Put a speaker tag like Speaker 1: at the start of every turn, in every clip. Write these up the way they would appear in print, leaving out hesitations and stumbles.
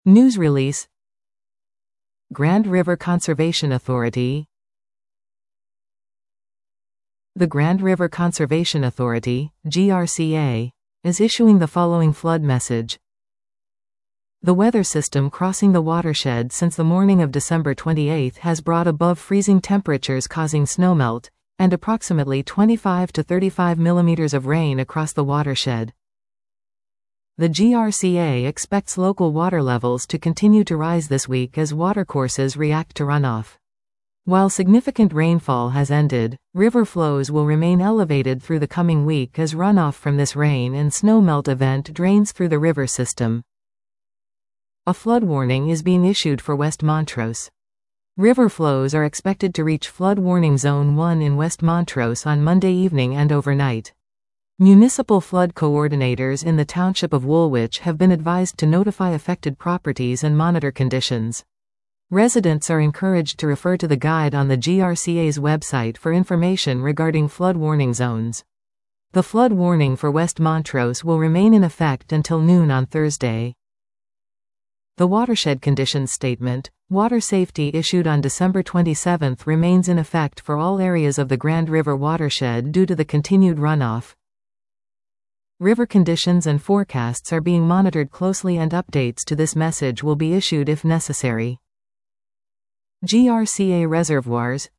Speaker 1: News release. Grand River Conservation Authority. The Grand River Conservation Authority, GRCA, is issuing the following flood message. The weather system crossing the watershed since the morning of December 28 has brought above freezing temperatures causing snowmelt, and approximately 25 to 35 millimeters of rain across the watershed. The GRCA expects local water levels to continue to rise this week as watercourses react to runoff. While significant rainfall has ended, river flows will remain elevated through the coming week as runoff from this rain and snowmelt event drains through the river system. A flood warning is being issued for West Montrose. River flows are expected to reach flood warning zone 1 in West Montrose on Monday evening and overnight. Municipal flood coordinators in the township of Woolwich have been advised to notify affected properties and monitor conditions. Residents are encouraged to refer to the guide on the GRCA's website for information regarding flood warning zones. The flood warning for West Montrose will remain in effect until noon on Thursday. The Watershed Conditions Statement, water safety issued on December 27, remains in effect for all areas of the Grand River watershed due to the continued runoff. River conditions and forecasts are being monitored closely and updates to this message will be issued if necessary. GRCA reservoirs.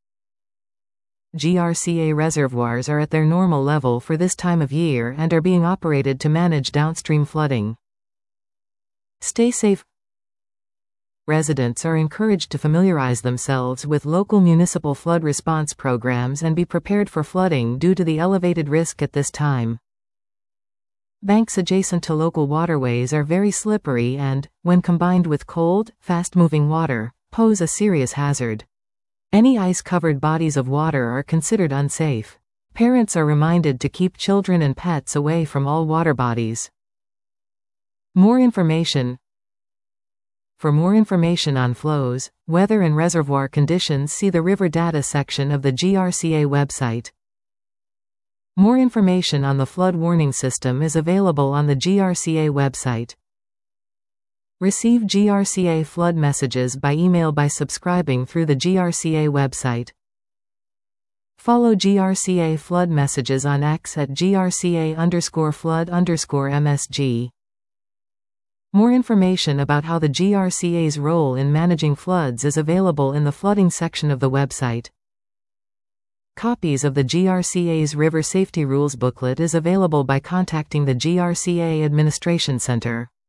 Speaker 1: GRCA reservoirs are at their normal level for this time of year and are being operated to manage downstream flooding. Stay safe. Residents are encouraged to familiarize themselves with local municipal flood response programs and be prepared for flooding due to the elevated risk at this time. Banks adjacent to local waterways are very slippery and, when combined with cold, fast-moving water, pose a serious hazard. Any ice-covered bodies of water are considered unsafe. Parents are reminded to keep children and pets away from all water bodies. More information. For more information on flows, weather and reservoir conditions, see the River Data section of the GRCA website. More information on the flood warning system is available on the GRCA website. Receive GRCA flood messages by email by subscribing through the GRCA website. Follow GRCA flood messages on X at GRCA_flood_MSG. More information about how the GRCA's role in managing floods is available in the flooding section of the website. Copies of the GRCA's River Safety Rules booklet is available by contacting the GRCA Administration Center.